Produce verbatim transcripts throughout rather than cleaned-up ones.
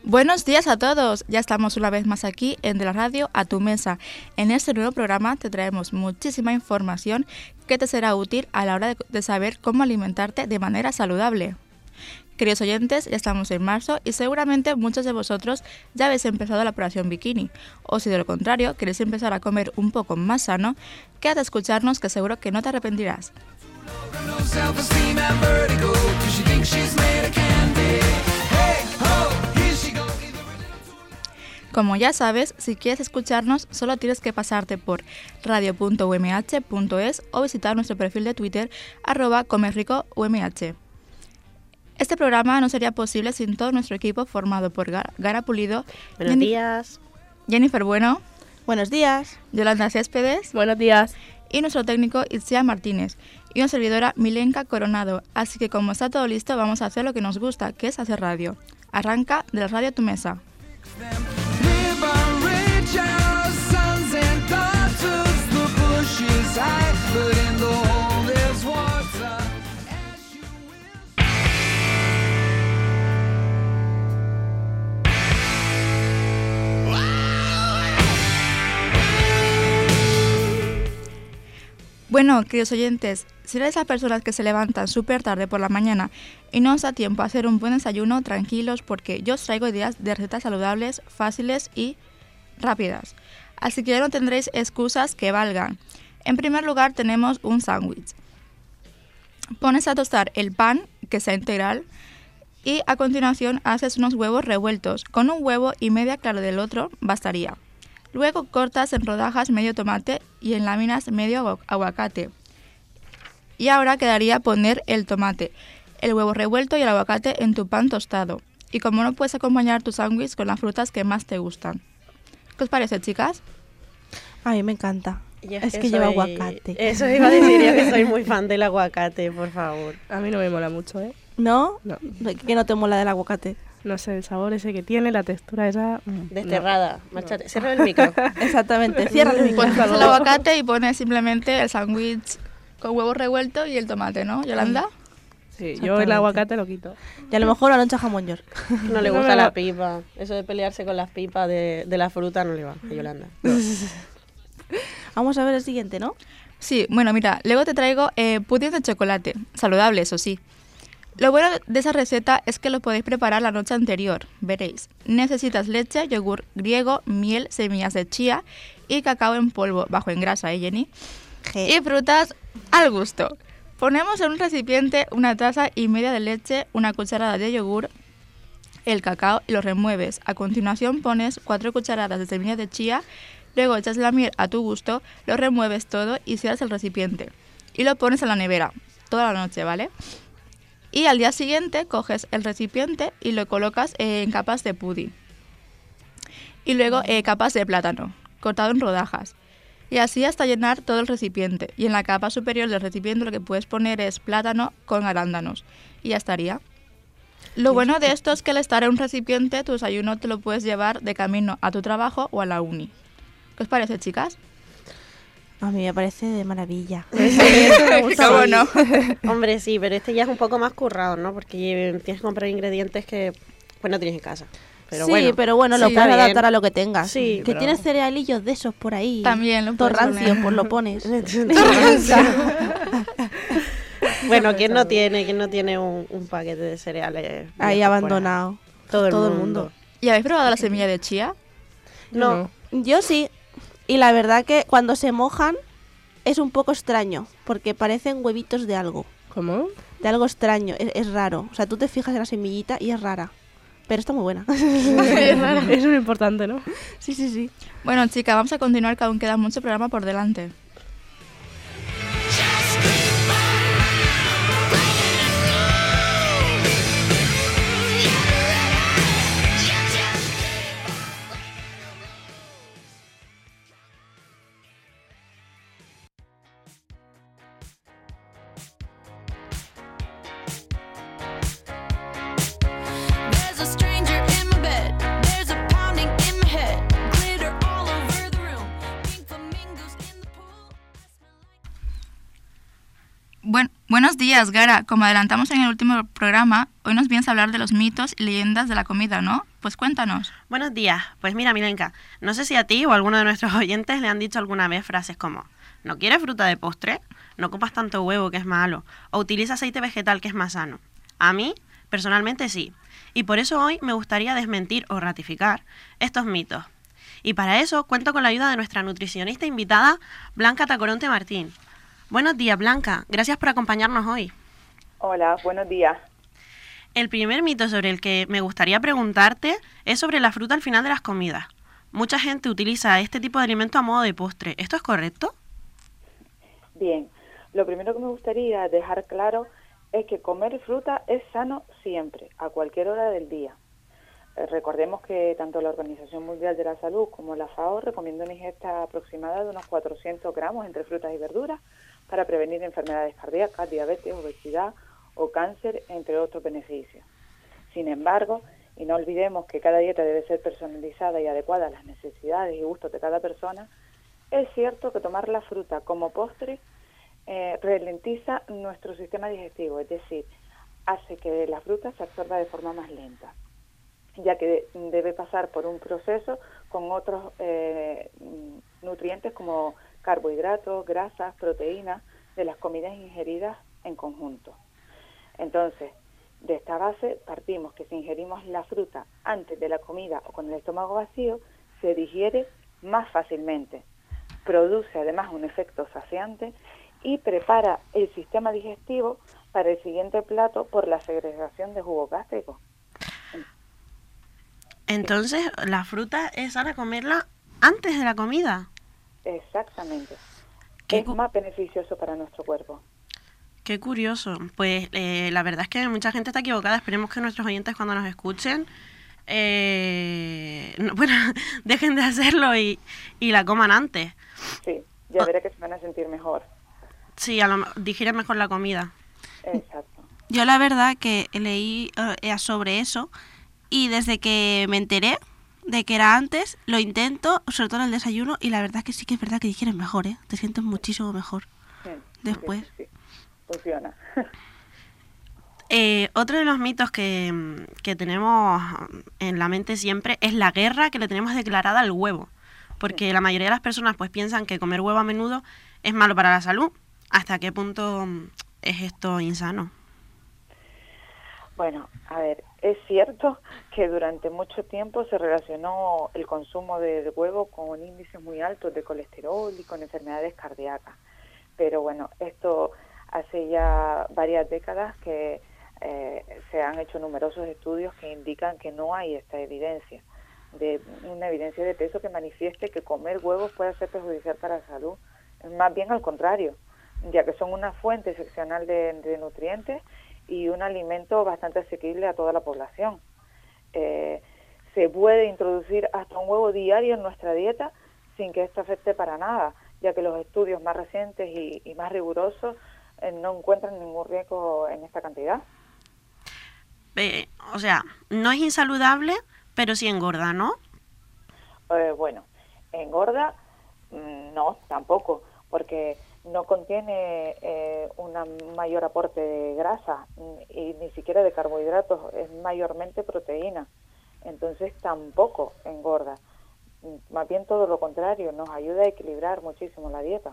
Buenos días a todos, ya estamos una vez más aquí en De la Radio a tu Mesa. En este nuevo programa te traemos muchísima información que te será útil a la hora de, de saber cómo alimentarte de manera saludable. Queridos oyentes, ya estamos en marzo y seguramente muchos de vosotros ya habéis empezado la operación bikini. O si de lo contrario queréis empezar a comer un poco más sano, quédate a escucharnos que seguro que no te arrepentirás. Como ya sabes, si quieres escucharnos, solo tienes que pasarte por radio punto u m h punto es o visitar nuestro perfil de Twitter, arroba comerricoumh. Este programa no sería posible sin todo nuestro equipo formado por Gara Pulido, Buenos Jenny- días, Jennifer Bueno, buenos días, Yolanda Céspedes, buenos días, y nuestro técnico Itzia Martínez, y una servidora Milenka Coronado. Así que como está todo listo, vamos a hacer lo que nos gusta, que es hacer radio. Arranca De la Radio a tu Mesa. Bueno, queridos oyentes, si eres esas personas que se levantan súper tarde por la mañana y no os da tiempo a hacer un buen desayuno, tranquilos porque yo os traigo ideas de recetas saludables, fáciles y rápidas. Así que ya no tendréis excusas que valgan. En primer lugar tenemos un sándwich. Pones a tostar el pan, que sea integral, y a continuación haces unos huevos revueltos. Con un huevo y media clara del otro bastaría. Luego cortas en rodajas medio tomate y en láminas medio aguacate. Y ahora quedaría poner el tomate, el huevo revuelto y el aguacate en tu pan tostado. Y como no, puedes acompañar tu sándwich con las frutas que más te gustan. ¿Qué os parece, chicas? A mí me encanta. Yo es que que soy... lleva aguacate. Eso iba a decir yo, que soy muy fan del aguacate, por favor. A mí no me mola mucho, ¿eh? ¿No? No. ¿Qué no te mola del aguacate? No sé, el sabor ese que tiene, la textura esa... mm, Desterrada. no. Márchate. Cierra el micro. Exactamente, cierra el micro. Pones el aguacate y pones simplemente el sándwich con huevo revuelto y el tomate, ¿no, Yolanda? Sí, yo el Exactamente. aguacate lo quito. Y a lo mejor la loncha jamón york. No le No gusta me la va. pipa. Eso de pelearse con las pipas de, de la fruta no le va a Yolanda. Vamos a ver el siguiente, ¿no? Sí, bueno, mira, luego te traigo eh, pudín de chocolate, saludable, eso sí. Lo bueno de esa receta es que lo podéis preparar la noche anterior, veréis. Necesitas leche, yogur griego, miel, semillas de chía y cacao en polvo, bajo en grasa, ¿eh, Jenny? G. Y frutas al gusto. Ponemos en un recipiente una taza y media de leche, una cucharada de yogur, el cacao y lo remueves. A continuación pones cuatro cucharadas de semillas de chía, luego echas la miel a tu gusto, lo remueves todo y cierras el recipiente. Y lo pones en la nevera toda la noche, ¿vale? Y al día siguiente coges el recipiente y lo colocas eh, en capas de pudín. Y luego eh, capas de plátano, cortado en rodajas. Y así hasta llenar todo el recipiente. Y en la capa superior del recipiente lo que puedes poner es plátano con arándanos. Y ya estaría. Lo bueno de esto es que al estar en un recipiente, tu desayuno te lo puedes llevar de camino a tu trabajo o a la uni. ¿Qué os parece, chicas? A mí me parece de maravilla. ¿Cómo no? Hombre, sí, pero este ya es un poco más currado, ¿no? Porque tienes que comprar ingredientes que pues no tienes en casa. Pero sí, bueno, pero bueno, sí, lo está puedes bien. adaptar a lo que tengas. Sí, que pero- tienes cerealillos de esos por ahí. También lo Todo puedes rancio, poner. pues lo pones. Bueno, ¿quién no tiene, quién no tiene un, un paquete de cereales Ahí viejos por abandonado. Todo el Todo el mundo. mundo. ¿Y habéis probado la semilla de chía? No, Yo sí. Y la verdad que cuando se mojan es un poco extraño, porque parecen huevitos de algo. ¿Cómo? De algo extraño, es, es raro. O sea, tú te fijas en la semillita y es rara. Pero está muy buena. Es lo importante, ¿no? Sí, sí, sí. Bueno, chicas, vamos a continuar, que aún queda mucho programa por delante. There's a stranger in my bed. There's a pounding in my head. Glitter all over the room. Pink flamingos in the pool. Buen- buenos días, Gara. Como adelantamos en el último programa, hoy nos vienes a hablar de los mitos y leyendas de la comida, ¿no? Pues cuéntanos. Buenos días. Pues mira, Milenka, no sé si a ti o a alguno de nuestros oyentes le han dicho alguna vez frases como ¿no quieres fruta de postre? No comas tanto huevo que es malo. O utiliza aceite vegetal que es más sano. A mí, personalmente sí. Y por eso hoy me gustaría desmentir o ratificar estos mitos. Y para eso cuento con la ayuda de nuestra nutricionista invitada, Blanca Tacoronte Martín. Buenos días, Blanca. Gracias por acompañarnos hoy. Hola, buenos días. El primer mito sobre el que me gustaría preguntarte es sobre la fruta al final de las comidas. Mucha gente utiliza este tipo de alimento a modo de postre. ¿Esto es correcto? Bien, lo primero que me gustaría dejar claro es que comer fruta es sano siempre, a cualquier hora del día. Eh, recordemos que tanto la Organización Mundial de la Salud como la FAO recomiendan una ingesta aproximada de unos cuatrocientos gramos entre frutas y verduras para prevenir enfermedades cardíacas, diabetes, obesidad o cáncer, entre otros beneficios. Sin embargo, y no olvidemos que cada dieta debe ser personalizada y adecuada a las necesidades y gustos de cada persona, es cierto que tomar la fruta como postre eh, ralentiza nuestro sistema digestivo, es decir, hace que la fruta se absorba de forma más lenta, ya que debe pasar por un proceso con otros eh, nutrientes como carbohidratos, grasas, proteínas de las comidas ingeridas en conjunto. Entonces, de esta base partimos que si ingerimos la fruta antes de la comida o con el estómago vacío, se digiere más fácilmente, produce además un efecto saciante y prepara el sistema digestivo para el siguiente plato por la segregación de jugo gástrico. Entonces, ¿la fruta es sana comerla antes de la comida? Exactamente. Qué Es cu- más beneficioso para nuestro cuerpo. Qué curioso. Pues eh, la verdad es que mucha gente está equivocada. Esperemos que nuestros oyentes cuando nos escuchen, eh, no, bueno, dejen de hacerlo y, y la coman antes. Sí, ya Ah. veré que se van a sentir mejor. Sí, a lo, me- digieren mejor la comida. Exacto. Yo la verdad que leí eh, sobre eso y desde que me enteré de que era antes, lo intento, sobre todo en el desayuno, y la verdad es que sí que es verdad que digieres mejor, ¿eh? Te sientes muchísimo mejor Sí, después. sí, sí, funciona. Eh, otro de los mitos que, mm, que tenemos en la mente siempre es la guerra que le tenemos declarada al huevo. Porque la mayoría de las personas pues piensan que comer huevo a menudo es malo para la salud. ¿Hasta qué punto mm, es esto insano? Bueno, a ver, es cierto que durante mucho tiempo se relacionó el consumo de huevo con índices muy altos de colesterol y con enfermedades cardíacas. Pero bueno, esto hace ya varias décadas que eh, se han hecho numerosos estudios que indican que no hay esta evidencia, de una evidencia de peso que manifieste que comer huevos puede ser perjudicial para la salud. Más bien al contrario, ya que son una fuente excepcional de, de nutrientes y un alimento bastante asequible a toda la población. Eh, se puede introducir hasta un huevo diario en nuestra dieta sin que esto afecte para nada, ya que los estudios más recientes y, y más rigurosos eh, no encuentran ningún riesgo en esta cantidad. Eh, o sea, no es insaludable, pero sí engorda, ¿no? Eh, bueno, engorda, mm, no, tampoco, porque no contiene eh, un mayor aporte de grasa mm, y ni siquiera de carbohidratos, es mayormente proteína, entonces tampoco engorda. Mm, Más bien todo lo contrario, nos ayuda a equilibrar muchísimo la dieta.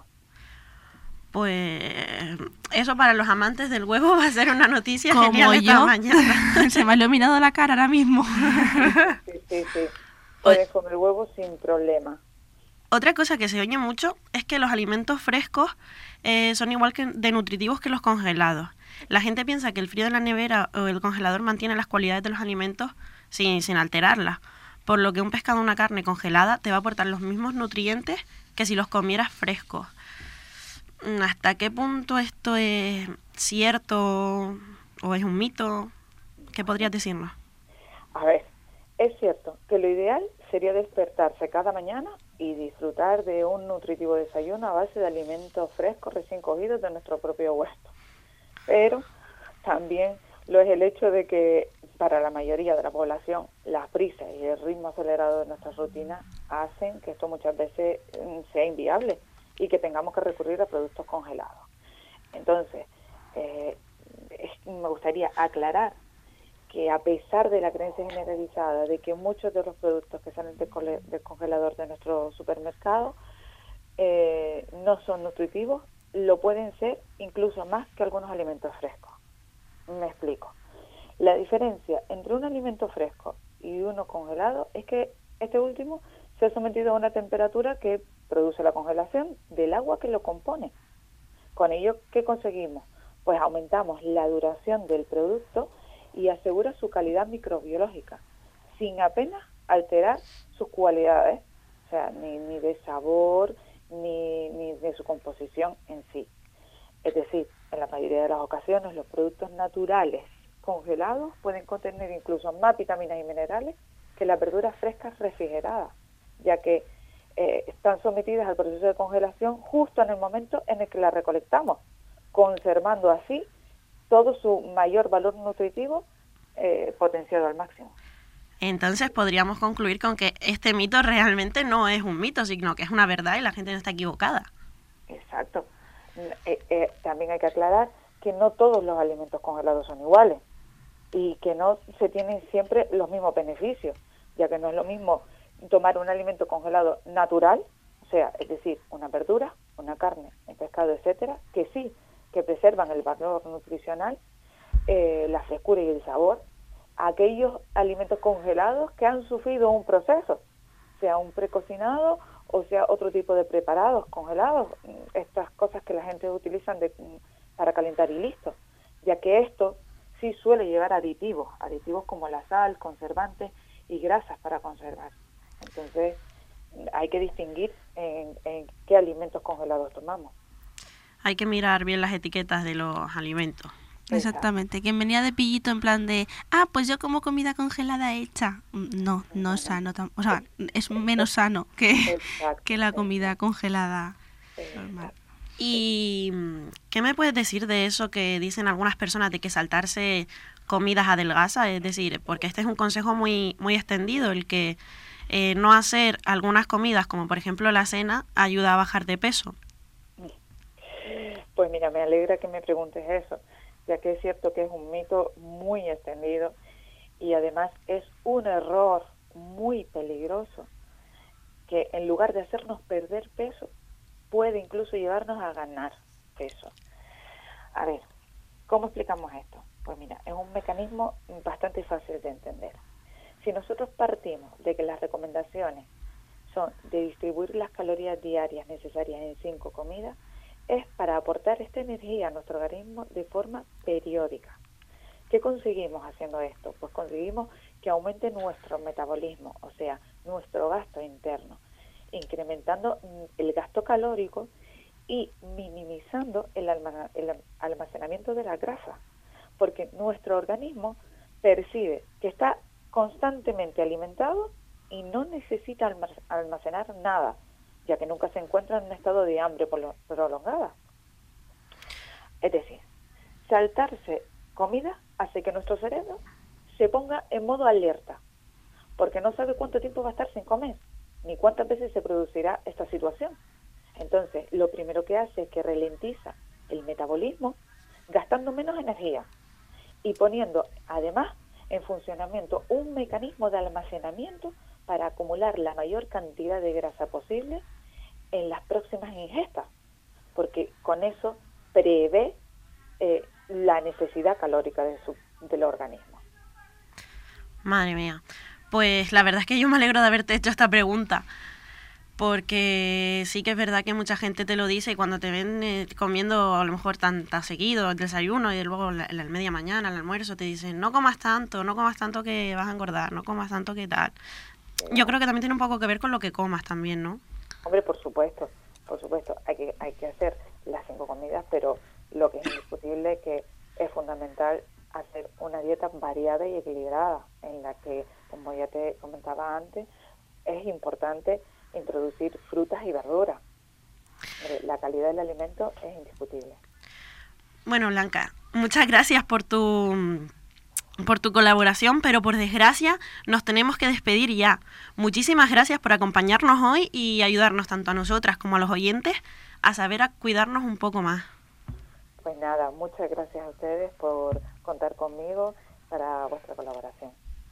Pues eso para los amantes del huevo va a ser una noticia Como genial esta yo. mañana. Se me ha iluminado la cara ahora mismo. Sí, sí, sí, puedes comer huevos sin problema. Otra cosa que se oye mucho es que los alimentos frescos eh, son igual que de nutritivos que los congelados. La gente piensa que el frío de la nevera o el congelador mantiene las cualidades de los alimentos sin, sin alterarlas, por lo que un pescado o una carne congelada te va a aportar los mismos nutrientes que si los comieras frescos. ¿Hasta qué punto esto es cierto o es un mito? ¿Qué podrías decirnos? A ver, es cierto que lo ideal sería despertarse cada mañana y disfrutar de un nutritivo desayuno a base de alimentos frescos recién cogidos de nuestro propio huerto. Pero también lo es el hecho de que para la mayoría de la población las prisas y el ritmo acelerado de nuestras rutinas hacen que esto muchas veces mm, sea inviable y que tengamos que recurrir a productos congelados. Entonces, eh, es- me gustaría aclarar que a pesar de la creencia generalizada de que muchos de los productos que salen del, cole- del congelador de nuestro supermercado eh, no son nutritivos, lo pueden ser incluso más que algunos alimentos frescos. Me explico. La diferencia entre un alimento fresco y uno congelado es que este último se ha sometido a una temperatura que produce la congelación del agua que lo compone. Con ello, ¿qué conseguimos? Pues aumentamos la duración del producto y asegura su calidad microbiológica, sin apenas alterar sus cualidades, o sea, ni, ni de sabor, ni, ni de su composición en sí. Es decir, en la mayoría de las ocasiones los productos naturales congelados pueden contener incluso más vitaminas y minerales que las verduras frescas refrigeradas, ya que eh, están sometidas al proceso de congelación justo en el momento en el que las recolectamos, conservando así todo su mayor valor nutritivo eh, potenciado al máximo. Entonces podríamos concluir con que este mito realmente no es un mito, sino que es una verdad y la gente no está equivocada. Exacto. Eh, eh, también hay que aclarar que no todos los alimentos congelados son iguales y que no se tienen siempre los mismos beneficios, ya que no es lo mismo tomar un alimento congelado natural, o sea, es decir, una verdura, una carne, un pescado, etcétera, que sí, que preservan el valor nutricional, eh, la frescura y el sabor, a aquellos alimentos congelados que han sufrido un proceso, sea un precocinado o sea otro tipo de preparados congelados, estas cosas que la gente utiliza de, para calentar y listo, ya que esto sí suele llevar aditivos, aditivos como la sal, conservantes y grasas para conservar. Entonces hay que distinguir en, en qué alimentos congelados tomamos. Hay que mirar bien las etiquetas de los alimentos. Exactamente. Quien venía de pillito en plan de, ah, pues yo como comida congelada hecha. No, no es sano. tam- O sea, es menos sano que, Exacto. que la comida congelada normal. ¿Y mm, qué me puedes decir de eso que dicen algunas personas de que saltarse comidas adelgaza? Es decir, porque este es un consejo muy, muy extendido, el que eh, no hacer algunas comidas, como por ejemplo la cena, ayuda a bajar de peso. Pues mira, me alegra que me preguntes eso, ya que es cierto que es un mito muy extendido y además es un error muy peligroso que en lugar de hacernos perder peso, puede incluso llevarnos a ganar peso. A ver, ¿cómo explicamos esto? Pues mira, es un mecanismo bastante fácil de entender. Si nosotros partimos de que las recomendaciones son de distribuir las calorías diarias necesarias en cinco comidas, es para aportar esta energía a nuestro organismo de forma periódica. ¿Qué conseguimos haciendo esto? Pues conseguimos que aumente nuestro metabolismo, o sea, nuestro gasto interno, incrementando el gasto calórico y minimizando el, alma, el almacenamiento de la grasa, porque nuestro organismo percibe que está constantemente alimentado y no necesita almacenar nada, ya que nunca se encuentra en un estado de hambre prolongada. Es decir, saltarse comida hace que nuestro cerebro se ponga en modo alerta, porque no sabe cuánto tiempo va a estar sin comer, ni cuántas veces se producirá esta situación. Entonces, lo primero que hace es que ralentiza el metabolismo, gastando menos energía y poniendo, además, en funcionamiento un mecanismo de almacenamiento para acumular la mayor cantidad de grasa posible en las próximas ingestas, porque con eso prevé eh, la necesidad calórica de su, del organismo. Madre mía. Pues la verdad es que yo me alegro de haberte hecho esta pregunta, porque sí que es verdad que mucha gente te lo dice y cuando te ven eh, comiendo a lo mejor tan, tan seguido el desayuno y luego la, la media mañana, el almuerzo, te dicen no comas tanto, no comas tanto que vas a engordar, no comas tanto que tal. Yo creo que también tiene un poco que ver con lo que comas también, ¿no? Hombre, por supuesto, por supuesto, hay que, hay que hacer las cinco comidas, pero lo que es indiscutible es que es fundamental hacer una dieta variada y equilibrada, en la que, como ya te comentaba antes, es importante introducir frutas y verduras. La calidad del alimento es indiscutible. Bueno, Blanca, muchas gracias por tu por tu colaboración, pero por desgracia nos tenemos que despedir ya. Muchísimas gracias por acompañarnos hoy y ayudarnos tanto a nosotras como a los oyentes a saber a cuidarnos un poco más. Pues nada, muchas gracias a ustedes por contar conmigo para vuestra colaboración.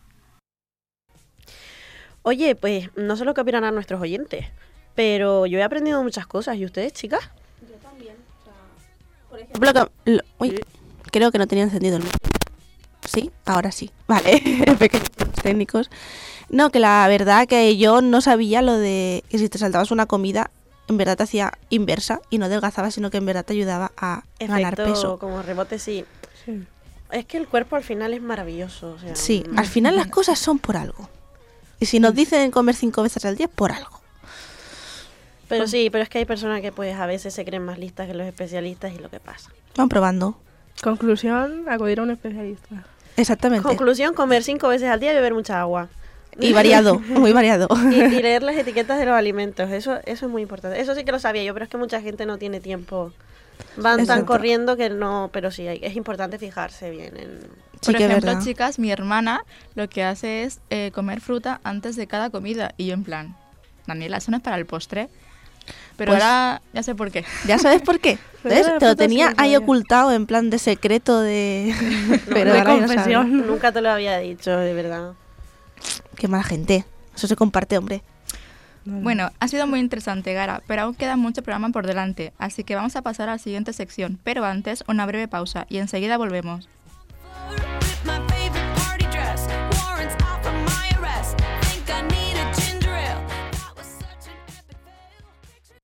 Oye, pues no sé lo que opinarán nuestros oyentes, pero yo he aprendido muchas cosas. ¿Y ustedes, chicas? Yo también. O sea, por ejemplo, que- lo- uy, creo que no tenía encendido el móvil. Sí, ahora sí. Vale, pequeños problemas técnicos. No, que la verdad que yo no sabía lo de que si te saltabas una comida, en verdad te hacía inversa y no adelgazaba, sino que en verdad te ayudaba a ganar Efecto peso. como rebote, sí. Sí. Es que el cuerpo al final es maravilloso. O sea, Sí, mm, al final las cosas son por algo. Y si nos dicen comer cinco veces al día, por algo. Pero sí, pero es que hay personas que pues a veces se creen más listas que los especialistas y lo que pasa. Van probando. Conclusión, acudir a un especialista. Exactamente. Conclusión, comer cinco veces al día y beber mucha agua. Y variado, muy variado. Y, y leer las etiquetas de los alimentos, eso eso es muy importante. Eso sí que lo sabía yo, pero es que mucha gente no tiene tiempo. Van tan Exacto. corriendo que no, pero sí, hay- es importante fijarse bien en... Sí Por que es ejemplo, verdad. chicas, mi hermana lo que hace es eh, comer fruta antes de cada comida. Y yo en plan, Daniela, eso no es para el postre. Pero Pues- ahora ya sé por qué. ¿Ya sabes por qué? Pero ¿Ves? de Te lo fruta tenía sí, ahí sabía. ocultado en plan de secreto de... Pero de ahora ya lo sabes. confesión. Nunca te lo había dicho, de verdad. Qué mala gente. Eso se comparte, hombre. No, no. Bueno, ha sido muy interesante, Gara, pero aún queda mucho programa por delante, así que vamos a pasar a la siguiente sección. Pero antes, una breve pausa y enseguida volvemos. With my favorite party dress, warrants out for my arrest. Think I need a ginger ale. That was such an epic fail.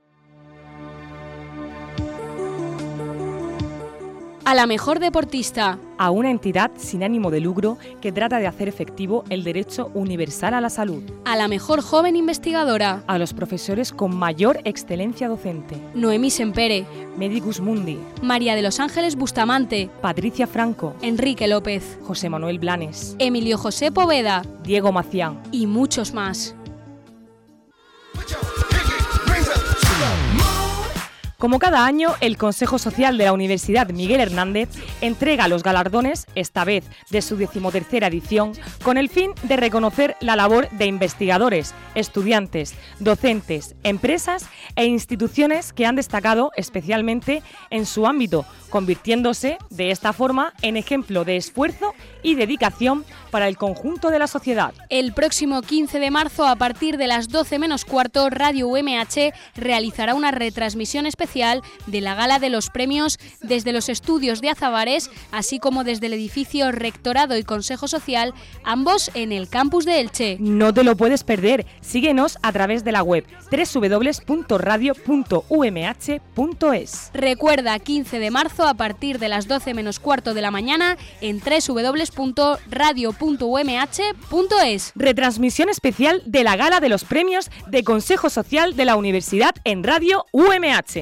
A la mejor deportista, a una entidad sin ánimo de lucro que trata de hacer efectivo el derecho universal a la salud, a la mejor joven investigadora, a los profesores con mayor excelencia docente, Noemí Sempere, Medicus Mundi, María de los Ángeles Bustamante, Patricia Franco, Enrique López, José Manuel Blanes, Emilio José Poveda Diego Macián. y muchos más. Como cada año, el Consejo Social de la Universidad Miguel Hernández entrega los galardones, esta vez de su decimotercera edición, con el fin de reconocer la labor de investigadores, estudiantes, docentes, empresas e instituciones que han destacado especialmente en su ámbito, convirtiéndose de esta forma en ejemplo de esfuerzo y dedicación para el conjunto de la sociedad. El próximo quince de marzo, a partir de las doce menos cuarto, Radio U M H realizará una retransmisión especial de la Gala de los Premios desde los estudios de Azabares, así como desde el edificio Rectorado y Consejo Social, ambos en el campus de Elche. No te lo puedes perder. Síguenos a través de la web doble u doble u doble u punto radio punto u m h punto es. Recuerda, quince de marzo a partir de las doce menos cuarto de la mañana en doble u doble u doble u punto radio punto u m h punto es. Retransmisión especial de la Gala de los Premios de Consejo Social de la Universidad en Radio U M H.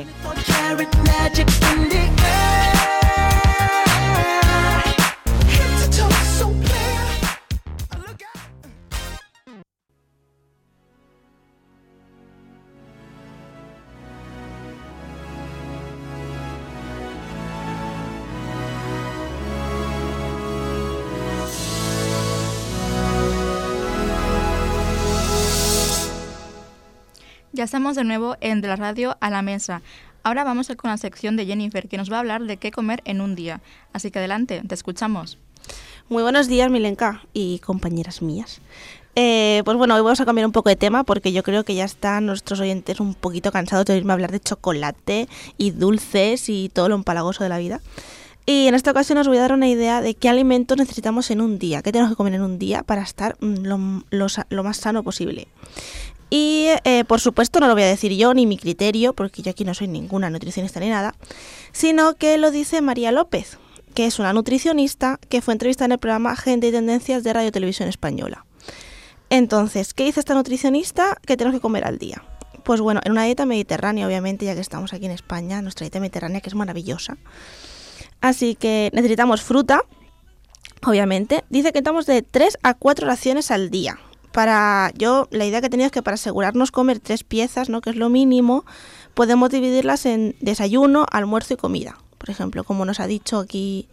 Ya estamos de nuevo en De la Radio a la Mesa. Ahora vamos a con la sección de Jennifer, que nos va a hablar de qué comer en un día. Así que adelante, te escuchamos. Muy buenos días, Milenka y compañeras mías. Eh, pues bueno, hoy vamos a cambiar un poco de tema porque yo creo que ya están nuestros oyentes un poquito cansados de oírme hablar de chocolate y dulces y todo lo empalagoso de la vida. Y en esta ocasión os voy a dar una idea de qué alimentos necesitamos en un día, qué tenemos que comer en un día para estar mm, lo, lo, lo más sano posible. Y eh, por supuesto no lo voy a decir yo ni mi criterio, porque yo aquí no soy ninguna nutricionista ni nada, sino que lo dice María López, que es una nutricionista que fue entrevistada en el programa Gente y Tendencias de Radio Televisión Española. Entonces, ¿qué dice esta nutricionista que tenemos que comer al día? Pues bueno, en una dieta mediterránea, obviamente, ya que estamos aquí en España, nuestra dieta mediterránea que es maravillosa. Así que necesitamos fruta, obviamente. Dice que necesitamos de tres a cuatro raciones al día. Para yo, la idea que he tenido es que para asegurarnos comer tres piezas, ¿no?, que es lo mínimo, podemos dividirlas en desayuno, almuerzo y comida. Por ejemplo, como nos ha dicho aquí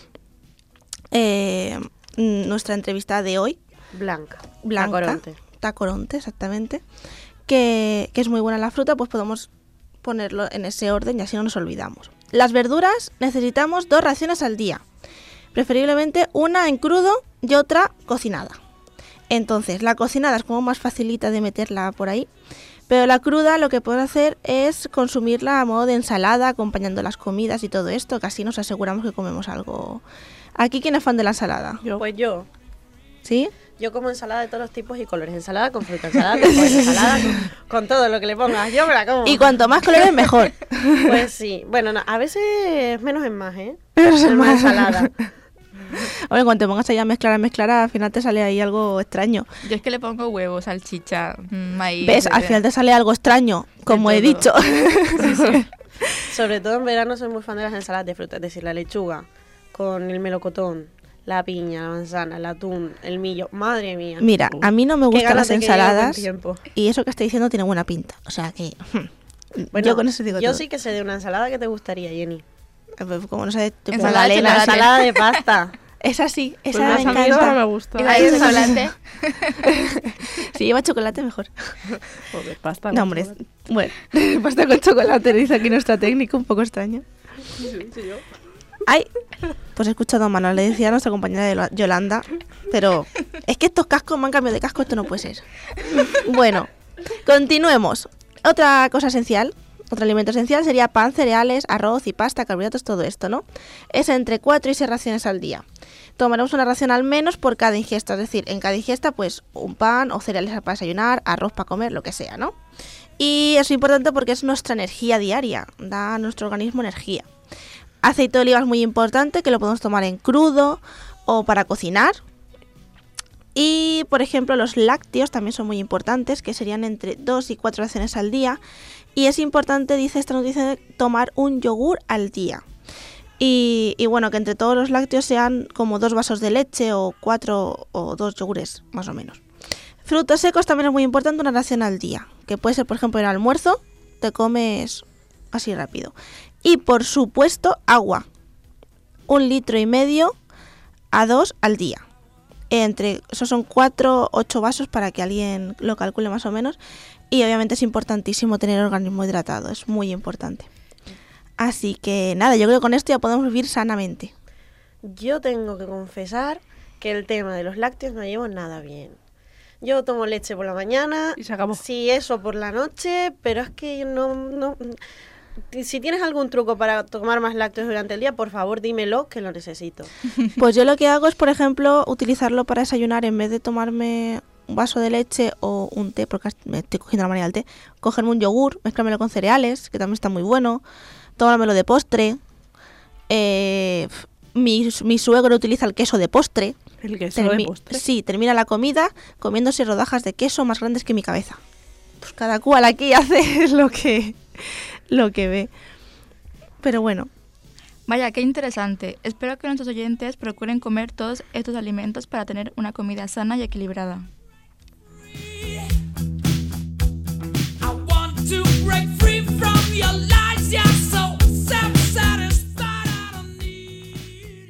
eh, nuestra entrevistada de hoy. Blanca. Blanca. Tacoronte. Tacoronte, exactamente. Que, que es muy buena la fruta, pues podemos ponerlo en ese orden y así no nos olvidamos. las verduras necesitamos dos raciones al día. Preferiblemente una en crudo y otra cocinada. Entonces, la cocinada es como más facilita de meterla por ahí. Pero la cruda lo que puedo hacer es consumirla a modo de ensalada, acompañando las comidas y todo esto, que así nos aseguramos que comemos algo. ¿Aquí quién es fan de la ensalada? Yo. Pues yo. ¿Sí? Yo como ensalada de todos los tipos y colores. Ensalada con fruta, ensalada con pollo, ensalada con, con todo lo que le pongas. Yo me la como. Y cuanto más colores, mejor. Pues sí. Bueno, no, a veces menos es más, ¿eh? Menos es más. ensalada. Hombre, cuando te pongas ahí a mezclar, a mezclar, al final te sale ahí algo extraño. Yo es que le pongo huevo, salchicha, maíz... ¿Ves? Al final te sale algo extraño, como he todo. dicho. Sí, sí. Sobre todo en verano soy muy fan de las ensaladas de fruta. Es decir, la lechuga con el melocotón, la piña, la manzana, el atún, el millo. Madre mía. Mira, a mí no me Qué gustan ganas las de que llegue el buen ensaladas tiempo. y eso que estoy diciendo tiene buena pinta. O sea que... Bueno, yo con eso digo yo todo. sí que sé de una ensalada que te gustaría, Jenny. Como no sé, tipo Ensalada de magdalena, La chocolate. ensalada de pasta. Es así, Pues esa más me a mí esa encanta. no me gusta. Y la de chocolate. Si lleva chocolate, mejor. Joder, pasta. No, con hombre, chocolate. bueno, pasta con chocolate, dice aquí nuestra técnica, un poco extraño. Ay, pues he escuchado mal, le decía a nuestra compañera de Lo- Yolanda, pero es que estos cascos me han cambiado de casco, esto no puede ser. Bueno, continuemos. Otra cosa esencial, otro alimento esencial sería pan, cereales, arroz y pasta, carbohidratos, todo esto, ¿no? Es entre cuatro y seis raciones al día. Tomaremos una ración al menos por cada ingesta, es decir, en cada ingesta pues un pan o cereales para desayunar, arroz para comer, lo que sea, ¿no? Y es importante porque es nuestra energía diaria, da a nuestro organismo energía. Aceite de oliva es muy importante, que lo podemos tomar en crudo o para cocinar. Y, por ejemplo, los lácteos también son muy importantes, que serían entre dos y cuatro raciones al día. Y es importante, dice esta noticia, tomar un yogur al día. Y, y bueno, que entre todos los lácteos sean como dos vasos de leche o cuatro o dos yogures, más o menos. Frutos secos también es muy importante, una ración al día. Que puede ser, por ejemplo, en el almuerzo, te comes así rápido. Y, por supuesto, agua. Un litro y medio a dos al día. Entre, esos son cuatro, ocho vasos para que alguien lo calcule más o menos. Y obviamente es importantísimo tener el organismo hidratado, es muy importante. Así que nada, yo creo que con esto ya podemos vivir sanamente. Yo tengo que confesar que el tema de los lácteos no llevo nada bien. Yo tomo leche por la mañana, Y se acabó. sí, eso por la noche, pero es que no, no... Si tienes algún truco para tomar más lácteos durante el día, por favor dímelo, que lo necesito. Pues yo lo que hago es, por ejemplo, utilizarlo para desayunar en vez de tomarme un vaso de leche o un té, porque me estoy cogiendo la manía del té, cogerme un yogur, mezclármelo con cereales, que también está muy bueno, tomármelo de postre. Eh, mi, mi suegro utiliza el queso de postre. El queso de Termi- postre. Sí, termina la comida comiéndose rodajas de queso más grandes que mi cabeza. Pues cada cual aquí hace lo que, lo que ve. Pero bueno, Vaya, qué interesante. Espero que nuestros oyentes procuren comer todos estos alimentos para tener una comida sana y equilibrada. I want to break free from your lies. You're so self-satisfied. I don't need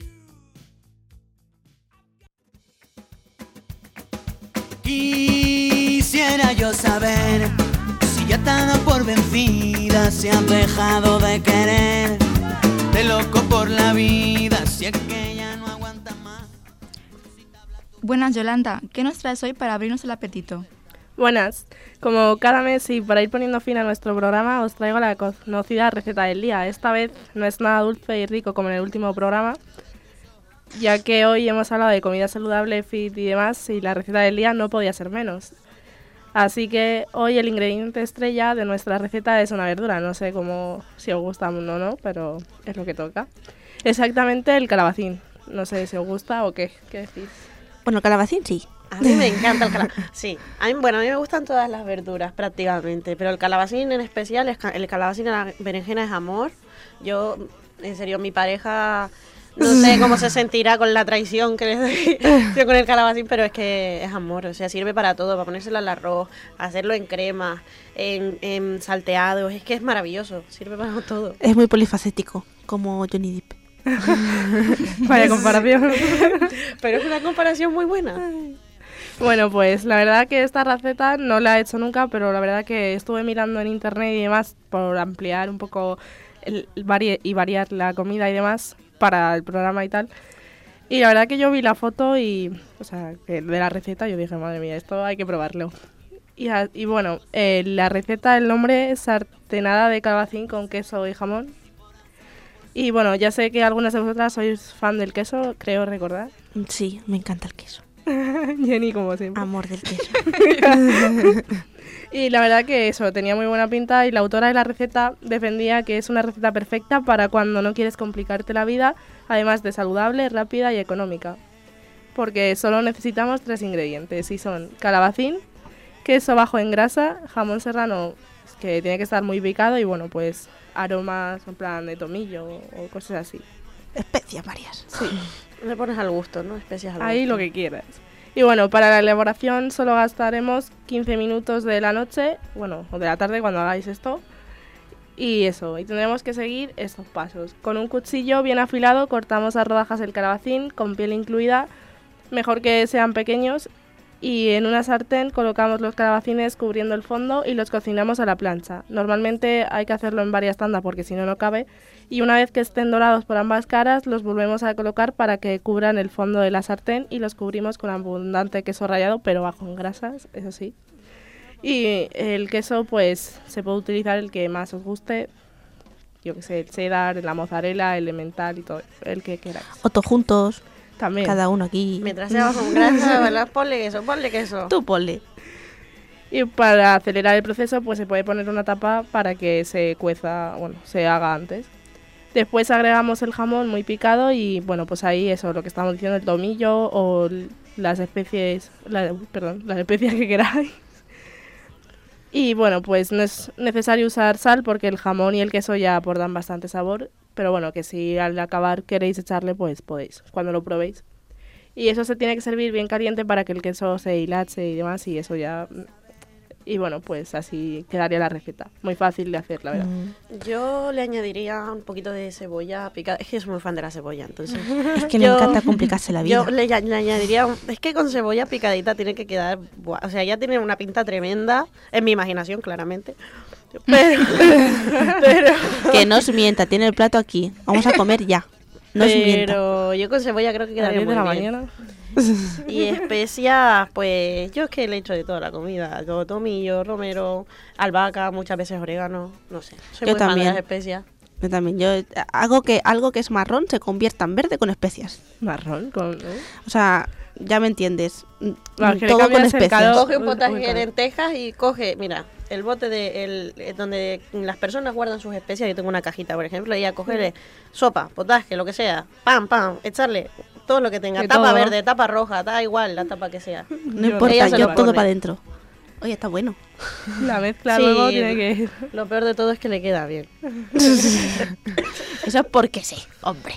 Quisiera yo saber si ya están por vencida, si han dejado de querer, de loco por la vida, si es que ya no aguanta más. Buenas, Yolanda. ¿Qué nos traes hoy para abrirnos el apetito? Buenas, como cada mes y para ir poniendo fin a nuestro programa os traigo la conocida receta del día. Esta vez no es nada dulce y rico como en el último programa, ya que hoy hemos hablado de comida saludable, fit y demás, y la receta del día no podía ser menos. Así que hoy el ingrediente estrella de nuestra receta es una verdura, no sé cómo, si os gusta o no, pero es lo que toca. Exactamente el calabacín, no sé si os gusta o qué, ¿qué decís? bueno, calabacín sí. A mí me encanta el calabacín. Sí, a mí, bueno, a mí me gustan todas las verduras prácticamente, pero el calabacín en especial, es ca- el calabacín y la berenjena es amor. Yo, en serio, mi pareja, no sé cómo se sentirá con la traición que le doy yo con el calabacín, pero es que es amor, o sea, sirve para todo, para ponérselo al arroz, hacerlo en crema, en, en salteados, es que es maravilloso, sirve para todo. Es muy polifacético, como Johnny Depp. Vaya comparación. Pero es una comparación muy buena. Bueno, pues la verdad que esta receta no la he hecho nunca, pero la verdad que estuve mirando en internet y demás por ampliar un poco el vari- y variar la comida y demás para el programa y tal. Y la verdad que yo vi la foto y, o sea, que de la receta, yo dije, madre mía, esto hay que probarlo. Y, a- y bueno, eh, la receta, el nombre es sartenada de calabacín con queso y jamón. Y bueno, ya sé que algunas de vosotras sois fan del queso, creo recordar. Sí, me encanta el queso. Jenny, como siempre. Amor del queso. Y la verdad que eso, tenía muy buena pinta y la autora de la receta defendía que es una receta perfecta para cuando no quieres complicarte la vida, además de saludable, rápida y económica. Porque solo necesitamos tres ingredientes y son calabacín, queso bajo en grasa, jamón serrano que tiene que estar muy picado y bueno, pues aromas en plan de tomillo o cosas así. Especias varias. Sí. Le pones al gusto, ¿no? Especias al Ahí gusto. lo que quieras. Y bueno, para la elaboración solo gastaremos quince minutos de la noche, bueno, o de la tarde cuando hagáis esto. Y eso, y tendremos que seguir estos pasos. Con un cuchillo bien afilado cortamos a rodajas el calabacín, con piel incluida, mejor que sean pequeños. Y en una sartén colocamos los calabacines cubriendo el fondo y los cocinamos a la plancha. Normalmente hay que hacerlo en varias tandas porque si no, no cabe. Y una vez que estén dorados por ambas caras, los volvemos a colocar para que cubran el fondo de la sartén y los cubrimos con abundante queso rallado, pero bajo en grasas, eso sí. Y el queso, pues, se puede utilizar el que más os guste. Yo que sé, el cheddar, la mozzarella, el emmental y todo, el que queráis. O todos juntos, También. cada uno aquí. Mientras sea bajo en grasa, ¿verdad? Ponle queso, ponle queso. Tú ponle. Y para acelerar el proceso, pues se puede poner una tapa para que se cueza, bueno, se haga antes. Después agregamos el jamón muy picado y, bueno, pues ahí eso, lo que estamos diciendo, el tomillo o l- las especies, la, perdón, las especias que queráis. Y bueno, pues no es necesario usar sal porque el jamón y el queso ya aportan bastante sabor, pero bueno, que si al acabar queréis echarle, pues podéis, cuando lo probéis. Y eso se tiene que servir bien caliente para que el queso se hilache y demás, y eso ya... Y bueno, pues así quedaría la receta. Muy fácil de hacer, la verdad. Mm. Yo le añadiría un poquito de cebolla picada. Es que soy muy fan de la cebolla, entonces. Es que le yo- encanta complicarse la vida. Yo le, añ- le añadiría. un- Es que con cebolla picadita tiene que quedar. buah, O sea, ya tiene una pinta tremenda. En mi imaginación, claramente. Pero. pero Que no os mienta, tiene el plato aquí. Vamos a comer ya. No os mienta. pero yo con cebolla creo que A las quedaría diez de la muy bien. mañana. Y especias, pues yo es que le echo de toda la comida. Todo tomillo, romero, albahaca, muchas veces orégano. No sé. Soy Yo muy fan de también. las especias. Yo también. Yo eh, hago que algo que es marrón se convierta en verde con especias. Marrón, con... ¿eh? O sea, ya me entiendes. Mm, No, es que le Todo con cambias el especias. calor. Coge un Uy, potaje uy, de claro. lentejas y coge, mira, el bote de el, eh, donde las personas guardan sus especias. Yo tengo una cajita, por ejemplo, y a cogerle sopa, potaje, lo que sea, pam, pam, echarle todo lo que tenga, De tapa todo. verde, tapa roja, da igual la tapa que sea. No Yo- importa, Ella se yo lo todo pone. para adentro. Oye, está bueno. La mezcla Sí, luego tiene que... Lo peor de todo es que le queda bien. Eso es porque sí, hombre.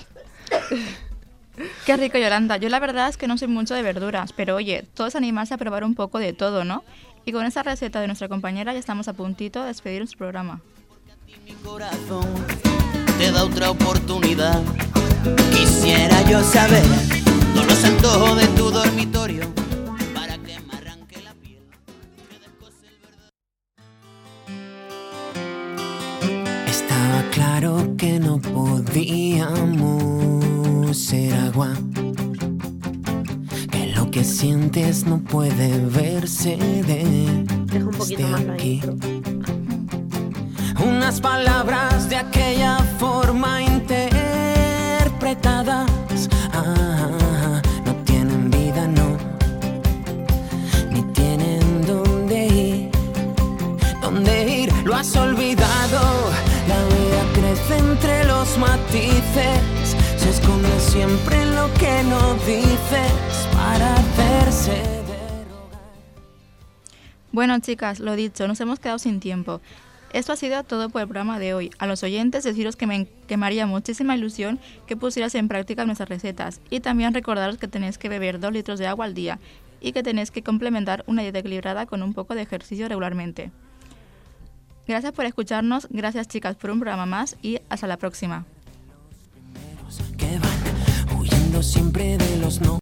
Qué rico, Yolanda. Yo la verdad es que no soy mucho de verduras, pero oye, todos animarse a probar un poco de todo, ¿no? Y con esta receta de nuestra compañera ya estamos a puntito de despedir nuestro programa. Mi corazón te da otra oportunidad. Quisiera yo saber todos los antojos de tu dormitorio para que me arranque la piel. Me descose el verdad. Estaba claro que no podíamos ser agua, que lo que sientes no puede verse de Deja un poquito más la aquí. intro. Unas palabras de aquella forma interpretadas ah, no tienen vida, no, ni tienen dónde ir, dónde ir, lo has olvidado. La vida crece entre los matices, se esconde siempre en lo que no dices para hacerse de rogar. Bueno, chicas, lo dicho, nos hemos quedado sin tiempo. Esto ha sido todo por el programa de hoy. A los oyentes deciros que me, que me haría muchísima ilusión que pusieras en práctica nuestras recetas y también recordaros que tenéis que beber dos litros de agua al día y que tenéis que complementar una dieta equilibrada con un poco de ejercicio regularmente. Gracias por escucharnos, gracias chicas por un programa más y hasta la próxima. Que van huyendo siempre de los no.